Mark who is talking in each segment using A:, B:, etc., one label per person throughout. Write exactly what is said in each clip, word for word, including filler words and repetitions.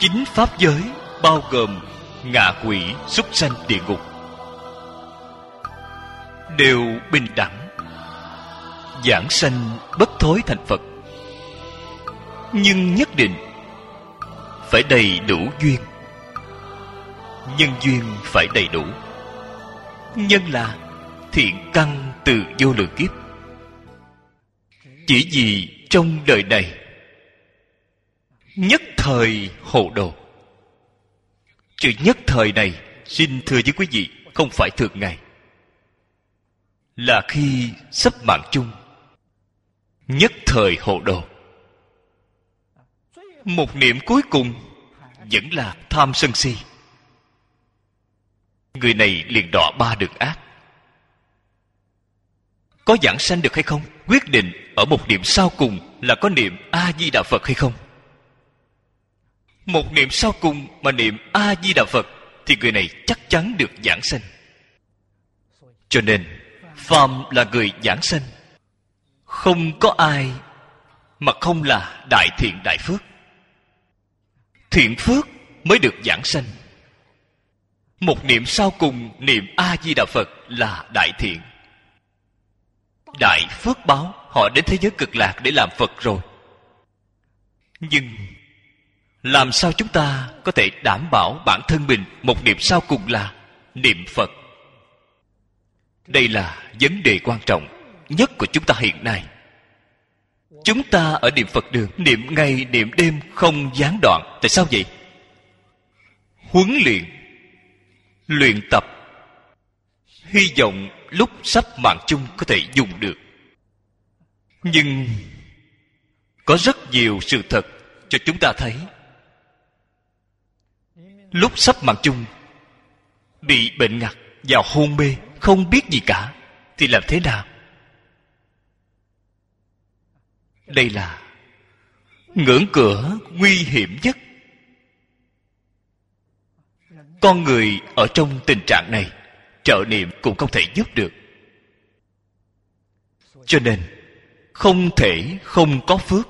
A: Chính pháp giới bao gồm ngạ quỷ, súc sanh, địa ngục, đều bình đẳng, giảng sanh bất thối thành Phật. Nhưng nhất định phải đầy đủ duyên. Nhân duyên phải đầy đủ. Nhân là thiện căn từ vô lượng kiếp. Chỉ vì trong đời này nhất thời hộ độ. Chữ nhất thời này, xin thưa với quý vị, không phải thường ngày, là khi sắp mạng chung. Nhất thời hộ độ. Một niệm cuối cùng vẫn là tham sân si. Người này liền đọa ba đường ác. Có giảng sanh được hay không, quyết định ở một niệm sau cùng là có niệm A Di Đà Phật hay không. Một niệm sau cùng mà niệm A Di Đà Phật thì người này chắc chắn được giảng sanh. Cho nên phàm là người giảng sanh, không có ai mà không là đại thiện đại phước. Thiện phước mới được giảng sanh. Một niệm sau cùng niệm A Di Đà Phật là đại thiện, đại phước báo. Họ đến thế giới cực lạc để làm Phật rồi. Nhưng làm sao chúng ta có thể đảm bảo bản thân mình một niệm sau cùng là niệm Phật? Đây là vấn đề quan trọng nhất của chúng ta hiện nay. Chúng ta ở niệm Phật đường, niệm ngày niệm đêm không gián đoạn. Tại sao vậy? Huấn luyện, luyện tập, hy vọng lúc sắp mạng chung có thể dùng được. Nhưng có rất nhiều sự thật cho chúng ta thấy, lúc sắp mạng chung bị bệnh ngặt, vào hôn mê, không biết gì cả, thì làm thế nào? Đây là ngưỡng cửa nguy hiểm nhất. Con người ở trong tình trạng này, trợ niệm cũng không thể giúp được. Cho nên không thể không có phước.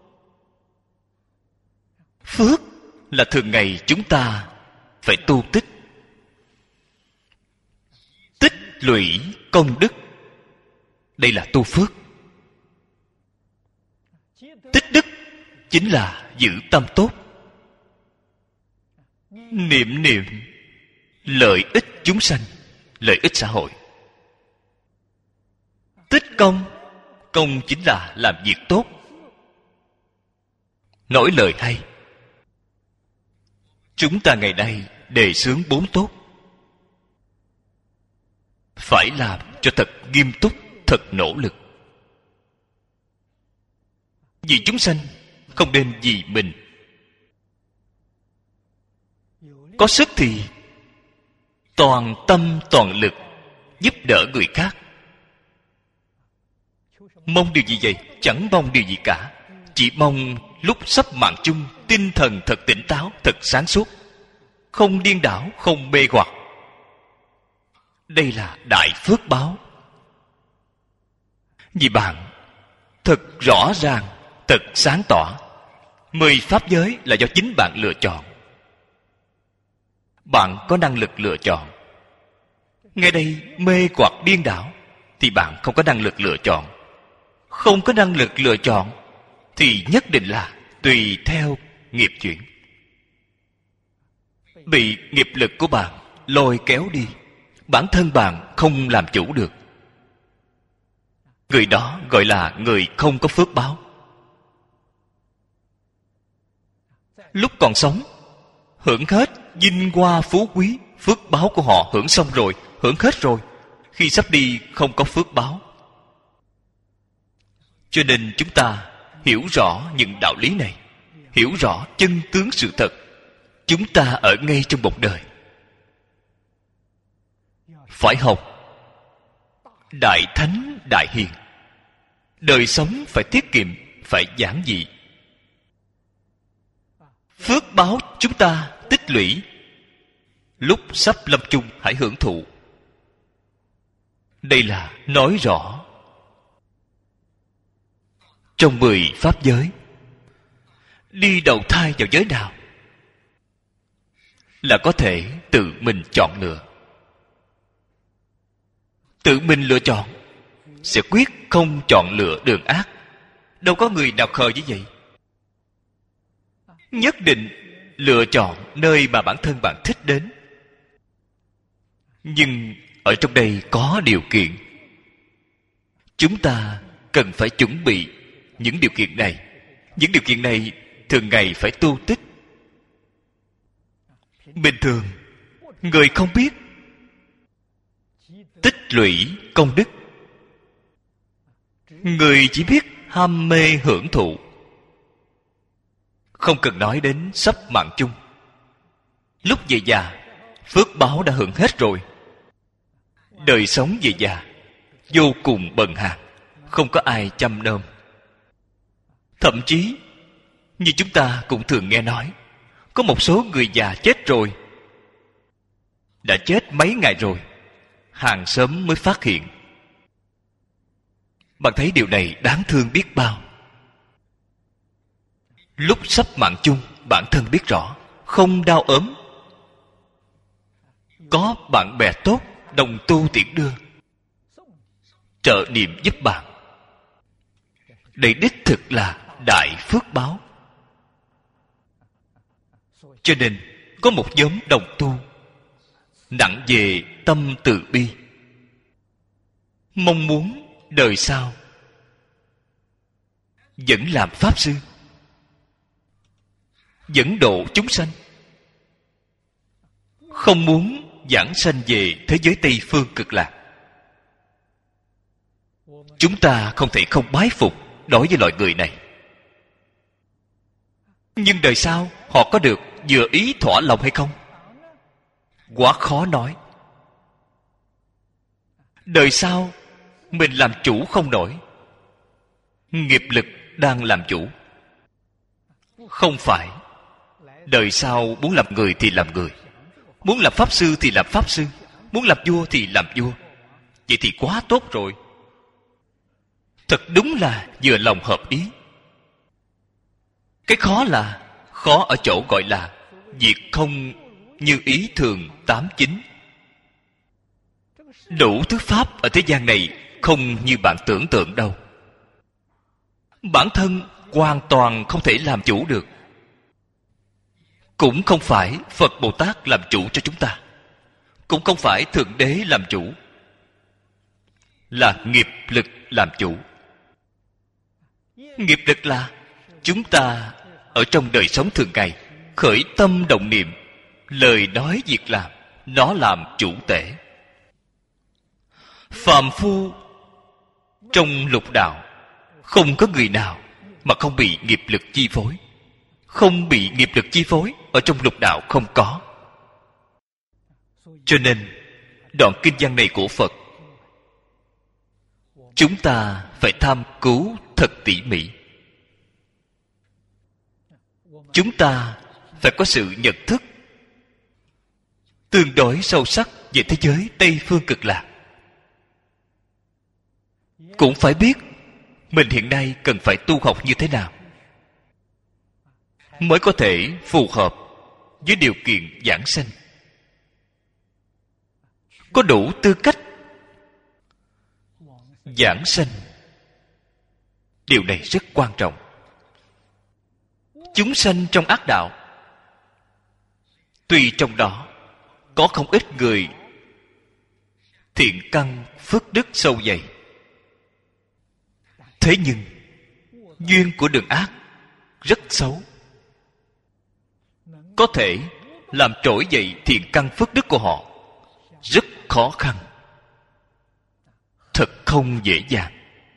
A: Phước là thường ngày chúng ta phải tu tích, tích lũy công đức. Đây là tu phước. Tích đức chính là giữ tâm tốt, niệm niệm lợi ích chúng sanh, lợi ích xã hội. Tích công, công chính là làm việc tốt, nói lời hay. Chúng ta ngày nay đề xướng bốn tốt, phải làm cho thật nghiêm túc, thật nỗ lực. Vì chúng sanh, không nên vì mình. Có sức thì toàn tâm toàn lực giúp đỡ người khác. Mong điều gì vậy? Chẳng mong điều gì cả. Chỉ mong lúc sắp mạng chung, tinh thần thật tỉnh táo, thật sáng suốt, không điên đảo, không mê hoặc. Đây là đại phước báo. Vì bạn thật rõ ràng, thật sáng tỏ, mười pháp giới là do chính bạn lựa chọn. Bạn có năng lực lựa chọn. Ngay đây mê hoặc điên đảo thì bạn không có năng lực lựa chọn. Không có năng lực lựa chọn thì nhất định là tùy theo nghiệp chuyển, bị nghiệp lực của bạn lôi kéo đi. Bản thân bạn không làm chủ được. Người đó gọi là người không có phước báo. Lúc còn sống hưởng hết vinh hoa phú quý, phước báo của họ hưởng xong rồi, hưởng hết rồi. Khi sắp đi không có phước báo. Cho nên chúng ta hiểu rõ những đạo lý này, hiểu rõ chân tướng sự thật. Chúng ta ở ngay trong một đời, phải học đại thánh đại hiền. Đời sống phải tiết kiệm, phải giản dị. Phước báo chúng ta tích lũy, lúc sắp lâm chung hãy hưởng thụ. Đây là nói rõ trong mười pháp giới. Đi đầu thai vào giới nào? là có thể tự mình chọn lựa. Tự mình lựa chọn, sẽ quyết không chọn lựa đường ác. Đâu có người nào khờ như vậy. Nhất định lựa chọn nơi mà bản thân bạn thích đến. Nhưng ở trong đây có điều kiện. Chúng ta cần phải chuẩn bị những điều kiện này. Những điều kiện này thường ngày phải tu tích. Bình thường người không biết tích lũy công đức. Người chỉ biết ham mê hưởng thụ. Không cần nói đến sắp mạng chung. Lúc về già, phước báo đã hưởng hết rồi. Đời sống về già vô cùng bần hàn, không có ai chăm nom. Thậm chí như chúng ta cũng thường nghe nói, có một số người già chết rồi, đã chết mấy ngày rồi, hàng xóm mới phát hiện. Bạn thấy điều này đáng thương biết bao. Lúc sắp mạng chung, bản thân biết rõ không đau ốm, có bạn bè tốt đồng tu tiễn đưa, trợ niệm giúp bạn. Đây đích thực là đại phước báo. Cho nên có một nhóm đồng tu nặng về tâm từ bi, mong muốn đời sau vẫn làm pháp sư, dẫn độ chúng sanh, không muốn giảng sanh về thế giới Tây Phương Cực Lạc. Chúng ta không thể không bái phục đối với loại người này. Nhưng đời sau họ có được vừa ý thỏa lòng hay không? Quá khó nói. Đời sau mình làm chủ không nổi. Nghiệp lực đang làm chủ. Không phải đời sau muốn làm người thì làm người, muốn làm pháp sư thì làm pháp sư, muốn làm vua thì làm vua. Vậy thì quá tốt rồi. Thật đúng là vừa lòng hợp ý. Cái khó là khó ở chỗ gọi là việc không như ý thường tám chín. Đủ thứ pháp ở thế gian này không như bạn tưởng tượng đâu. Bản thân hoàn toàn không thể làm chủ được. Cũng không phải Phật Bồ Tát làm chủ cho chúng ta, cũng không phải Thượng Đế làm chủ, là nghiệp lực làm chủ. Nghiệp lực là chúng ta ở trong đời sống thường ngày khởi tâm động niệm, lời nói việc làm, nó làm chủ tể. Phàm phu trong lục đạo không có người nào mà không bị nghiệp lực chi phối. Không bị nghiệp lực chi phối ở trong lục đạo không có. Cho nên đoạn kinh văn này của Phật chúng ta phải tham cứu thật tỉ mỉ. Chúng ta phải có sự nhận thức tương đối sâu sắc về thế giới Tây Phương Cực Lạc. Cũng phải biết mình hiện nay cần phải tu học như thế nào mới có thể phù hợp với điều kiện giảng sanh, có đủ tư cách giảng sanh. Điều này rất quan trọng. Chúng sanh trong ác đạo, tuy trong đó có không ít người thiện căn phước đức sâu dày, thế nhưng duyên của đường ác rất xấu, có thể làm trỗi dậy thiện căn phước đức của họ rất khó khăn, thật không dễ dàng.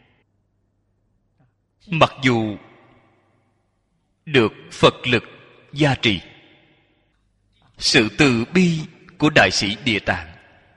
A: Mặc dù được Phật lực gia trì, sự từ bi của đại sĩ Địa Tạng,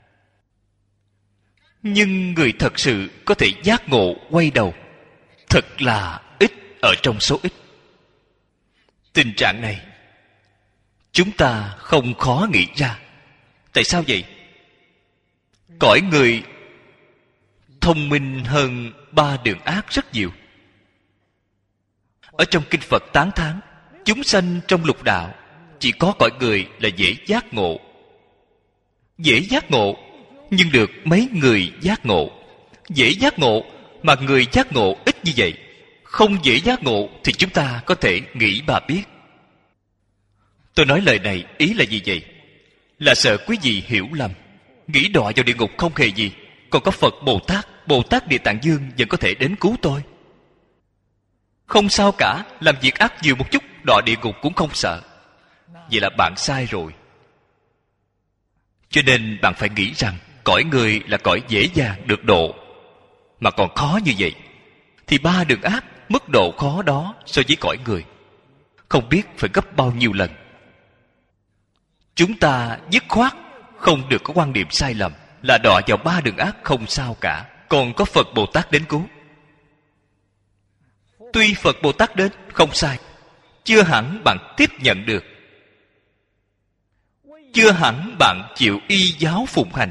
A: nhưng người thật sự có thể giác ngộ quay đầu thật là ít ở trong số ít. Tình trạng này chúng ta không khó nghĩ ra. Tại sao vậy? Cõi người thông minh hơn ba đường ác rất nhiều. Ở trong kinh Phật tán thán chúng sanh trong lục đạo chỉ có cõi người là dễ giác ngộ. Dễ giác ngộ, nhưng được mấy người giác ngộ. Dễ giác ngộ, mà người giác ngộ ít như vậy. Không dễ giác ngộ thì chúng ta có thể nghĩ mà biết. Tôi nói lời này ý là gì vậy? Là sợ quý vị hiểu lầm, nghĩ đọa vào địa ngục không hề gì, còn có Phật Bồ Tát, Bồ Tát Địa Tạng Dương vẫn có thể đến cứu tôi. Không sao cả, làm việc ác nhiều một chút, đọa địa ngục cũng không sợ. Vậy là bạn sai rồi. Cho nên bạn phải nghĩ rằng cõi người là cõi dễ dàng được độ, mà còn khó như vậy, thì ba đường ác mức độ khó đó so với cõi người không biết phải gấp bao nhiêu lần. Chúng ta dứt khoát không được có quan niệm sai lầm là đọa vào ba đường ác không sao cả, còn có Phật Bồ Tát đến cứu. Tuy Phật Bồ Tát đến không sai, chưa hẳn bạn tiếp nhận được, chưa hẳn bạn chịu y giáo phụng hành.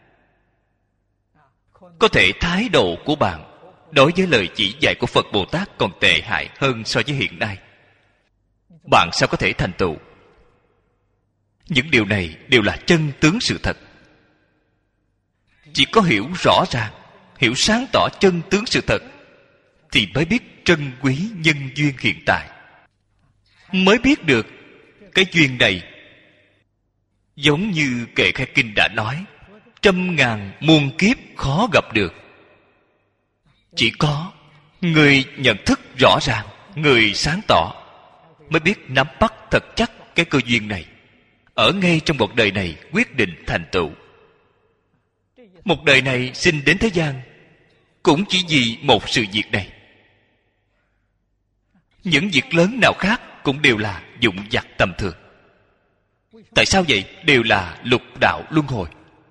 A: Có thể thái độ của bạn đối với lời chỉ dạy của Phật Bồ Tát còn tệ hại hơn so với hiện nay. Bạn sao có thể thành tựu? Những điều này đều là chân tướng sự thật. Chỉ có hiểu rõ ràng, hiểu sáng tỏ chân tướng sự thật, thì mới biết trân quý nhân duyên hiện tại, mới biết được cái duyên này giống như Kệ Khai Kinh đã nói, trăm ngàn muôn kiếp khó gặp được. Chỉ có người nhận thức rõ ràng, người sáng tỏ mới biết nắm bắt thật chắc cái cơ duyên này, ở ngay trong một đời này quyết định thành tựu. Một đời này sinh đến thế gian cũng chỉ vì một sự việc này. Những việc lớn nào khác cũng đều là dụng vặt tầm thường. Tại sao vậy? Đều là lục đạo luân hồi.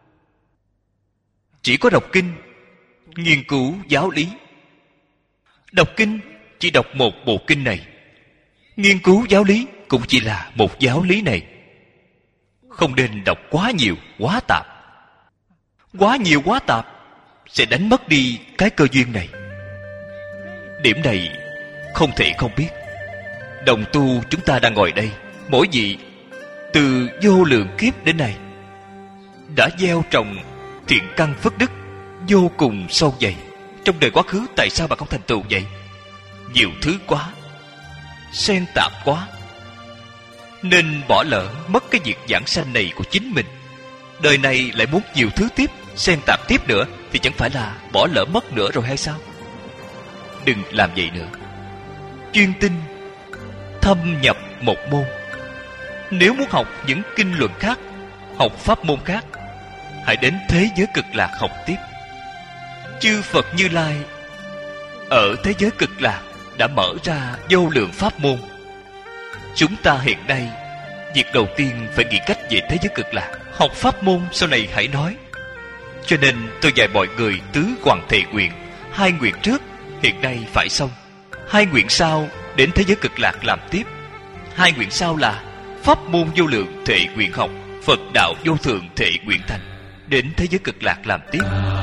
A: Chỉ có đọc kinh, nghiên cứu giáo lý. Đọc kinh chỉ đọc một bộ kinh này, nghiên cứu giáo lý cũng chỉ là một giáo lý này. Không nên đọc quá nhiều, quá tạp. Quá nhiều quá tạp sẽ đánh mất đi cái cơ duyên này. Điểm này không thể không biết. Đồng tu chúng ta đang ngồi đây, mỗi vị từ vô lượng kiếp đến nay đã gieo trồng thiện căn phước đức vô cùng sâu dày. Trong đời quá khứ tại sao bà không thành tựu vậy? Nhiều thứ quá, xen tạp quá, nên bỏ lỡ mất cái việc giảng sanh này của chính mình. Đời này lại muốn nhiều thứ tiếp, xen tạp tiếp nữa, thì chẳng phải là bỏ lỡ mất nữa rồi hay sao? Đừng làm vậy nữa. Chuyên tinh thâm nhập một môn. Nếu muốn học những kinh luận khác, học pháp môn khác, hãy đến thế giới cực lạc học tiếp. Chư Phật Như Lai ở thế giới cực lạc đã mở ra vô lượng pháp môn. Chúng ta hiện nay, việc đầu tiên phải nghĩ cách về thế giới cực lạc. Học pháp môn sau này hãy nói. Cho nên tôi dạy mọi người tứ hoàng thệ nguyện. Hai nguyện trước hiện nay phải xong, hai nguyện sau đến thế giới cực lạc làm tiếp. Hai nguyện sau là pháp môn vô lượng thệ nguyện học, Phật đạo vô thượng thệ nguyện thành, đến thế giới cực lạc làm tiếp.